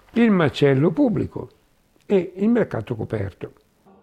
il macello pubblico e il mercato coperto.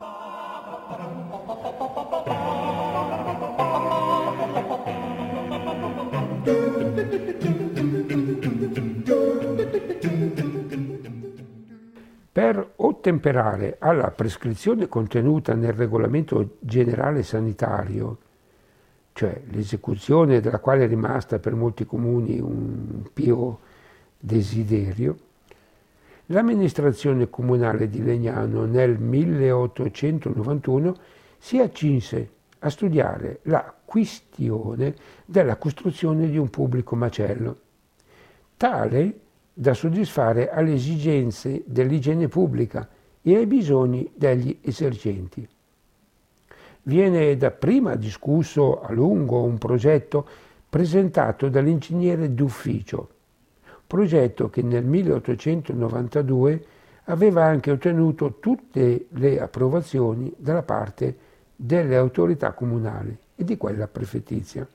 Per ottemperare alla prescrizione contenuta nel regolamento generale sanitario, cioè l'esecuzione della quale è rimasta per molti comuni un pio desiderio, l'amministrazione comunale di Legnano nel 1891 si accinse a studiare la questione della costruzione di un pubblico macello, tale da soddisfare alle esigenze dell'igiene pubblica e ai bisogni degli esercenti. Viene dapprima discusso a lungo un progetto presentato dall'ingegnere d'ufficio, progetto che nel 1892 aveva anche ottenuto tutte le approvazioni dalla parte delle autorità comunali e di quella prefettizia.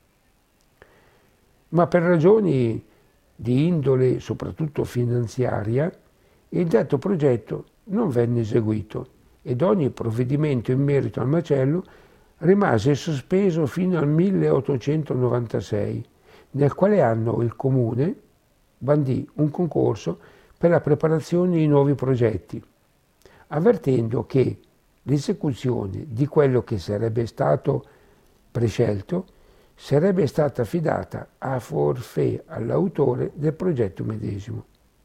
Ma per ragioni di indole soprattutto finanziaria, il detto progetto non venne eseguito ed ogni provvedimento in merito al macello rimase sospeso fino al 1896, nel quale anno il Comune bandì un concorso per la preparazione di nuovi progetti, avvertendo che l'esecuzione di quello che sarebbe stato prescelto sarebbe stata affidata a forfait all'autore del progetto medesimo.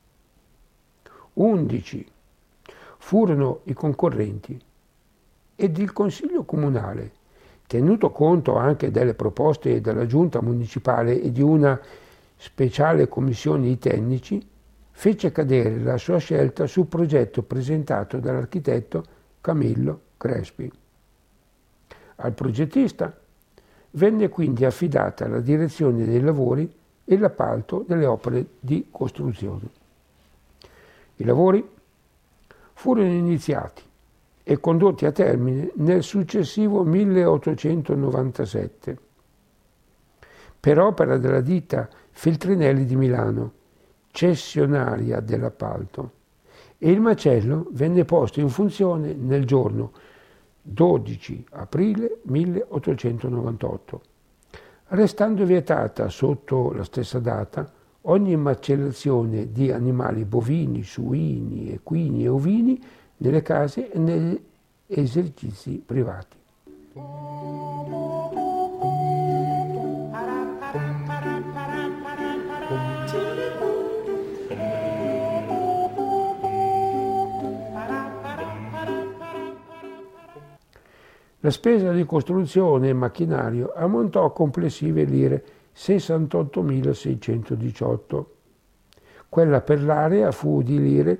11 furono i concorrenti ed il Consiglio Comunale, tenuto conto anche delle proposte della Giunta Municipale e di una speciale commissione di tecnici, fece cadere la sua scelta sul progetto presentato dall'architetto Camillo Crespi. Al progettista venne quindi affidata la direzione dei lavori e l'appalto delle opere di costruzione. I lavori furono iniziati e condotti a termine nel successivo 1897 per opera della ditta Feltrinelli di Milano, cessionaria dell'appalto, e il macello venne posto in funzione nel giorno 12 aprile 1898, restando vietata sotto la stessa data ogni macellazione di animali bovini, suini, equini e ovini nelle case e negli esercizi privati. La spesa di costruzione e macchinario ammontò a complessive lire 68.618. Quella per l'area fu di lire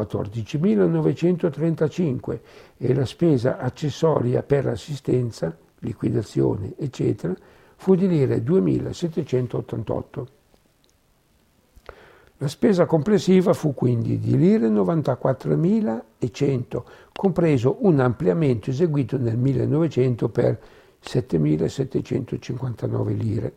14.935 e la spesa accessoria per assistenza, liquidazione, eccetera, fu di lire 2.788. La spesa complessiva fu quindi di lire 94.100, compreso un ampliamento eseguito nel 1900 per 7.759 lire.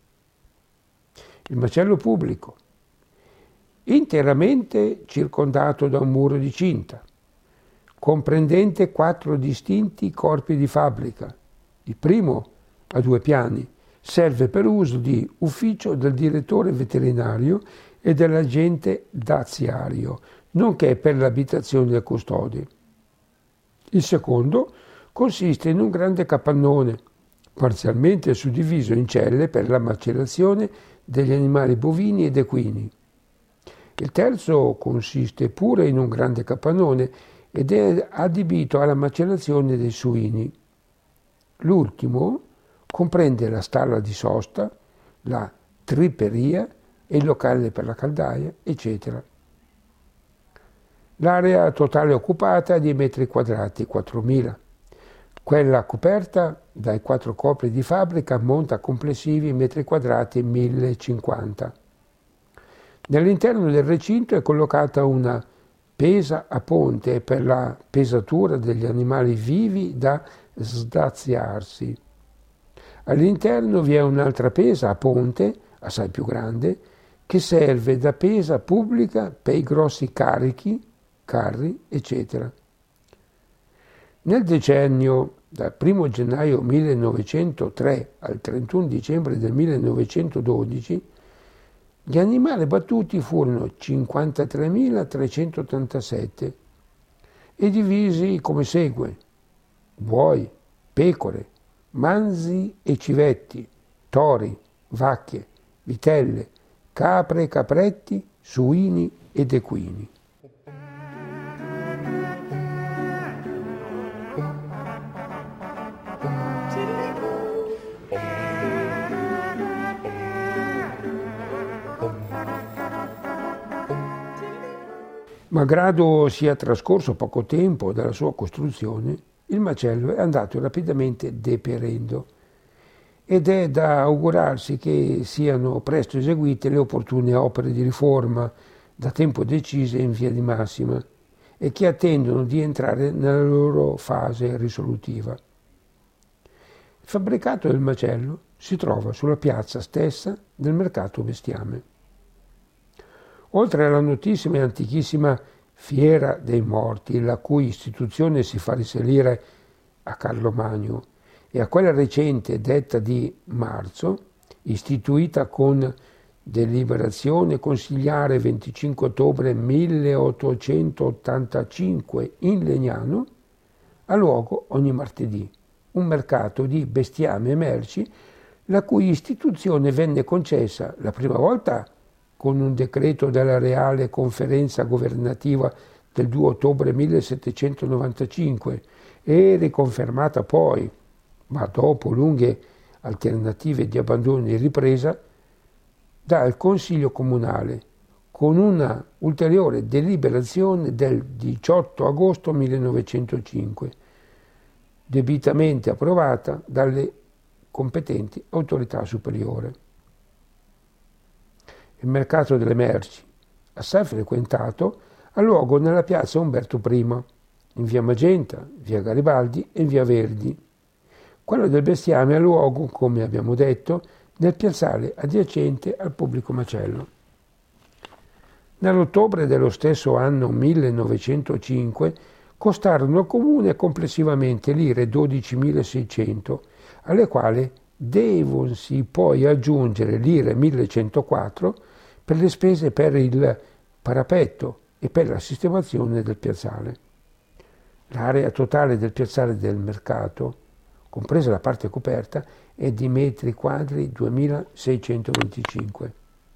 Il macello pubblico, interamente circondato da un muro di cinta, comprendente 4 distinti corpi di fabbrica. Il primo, a 2 piani, serve per uso di ufficio del direttore veterinario e dell'agente daziario, nonché per l'abitazione del custode. Il secondo consiste in un grande capannone, parzialmente suddiviso in celle per la macellazione degli animali bovini ed equini. Il terzo consiste pure in un grande capannone ed è adibito alla macellazione dei suini. L'ultimo comprende la stalla di sosta, la triperia e il locale per la caldaia, eccetera. L'area totale occupata è di metri quadrati, 4.000. Quella coperta dai 4 corpi di fabbrica ammonta a complessivi metri quadrati 1.050. Nell'interno del recinto è collocata una pesa a ponte per la pesatura degli animali vivi da sdaziarsi. All'interno vi è un'altra pesa a ponte, assai più grande, che serve da pesa pubblica per i grossi carri, eccetera. Nel decennio dal 1 gennaio 1903 al 31 dicembre del 1912 gli animali abbattuti furono 53.387 e divisi come segue: buoi, pecore, manzi e civetti, tori, vacche, vitelle, capre, capretti, suini ed equini. Malgrado sia trascorso poco tempo dalla sua costruzione, il macello è andato rapidamente deperendo ed è da augurarsi che siano presto eseguite le opportune opere di riforma da tempo decise in via di massima e che attendono di entrare nella loro fase risolutiva. Il fabbricato del macello si trova sulla piazza stessa del mercato bestiame. Oltre alla notissima e antichissima Fiera dei Morti, la cui istituzione si fa risalire a Carlo Magno, e a quella recente detta di marzo, istituita con deliberazione consigliare 25 ottobre 1885 in Legnano, ha luogo ogni martedì un mercato di bestiame e merci, la cui istituzione venne concessa la prima volta con un decreto della Reale Conferenza Governativa del 2 ottobre 1795 e riconfermata poi, ma dopo lunghe alternative di abbandono e ripresa, dal Consiglio Comunale, con una ulteriore deliberazione del 18 agosto 1905, debitamente approvata dalle competenti autorità superiori. Il mercato delle merci, assai frequentato, ha luogo nella piazza Umberto I, in via Magenta, via Garibaldi e via Verdi. Quello del bestiame ha luogo, come abbiamo detto, nel piazzale adiacente al pubblico macello. Nell'ottobre dello stesso anno 1905 costarono al comune complessivamente lire 12.600, alle quali devono-si poi aggiungere lire 1.104 per le spese per il parapetto e per la sistemazione del piazzale. L'area totale del piazzale del mercato, compresa la parte coperta, è di metri quadri 2.625.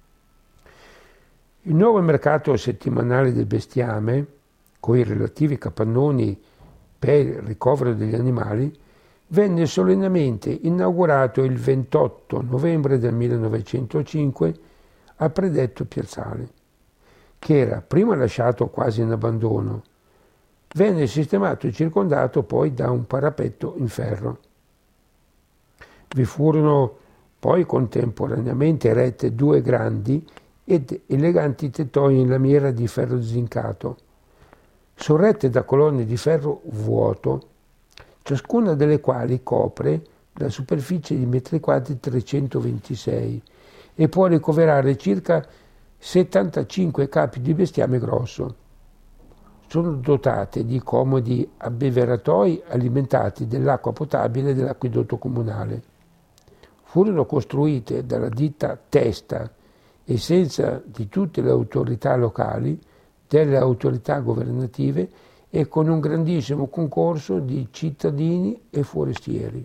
Il nuovo mercato settimanale del bestiame, con i relativi capannoni per il ricovero degli animali, venne solennemente inaugurato il 28 novembre del 1905 al predetto piazzale, che era prima lasciato quasi in abbandono. Venne sistemato e circondato poi da un parapetto in ferro. Vi furono poi contemporaneamente erette due grandi ed eleganti tettoie in lamiera di ferro zincato, sorrette da colonne di ferro vuoto, ciascuna delle quali copre la superficie di metri quadri 326 e può ricoverare circa 75 capi di bestiame grosso. Sono dotate di comodi abbeveratoi alimentati dell'acqua potabile dell'acquedotto comunale. Furono costruite dalla ditta Testa e senza di tutte le autorità locali, delle autorità governative e con un grandissimo concorso di cittadini e forestieri.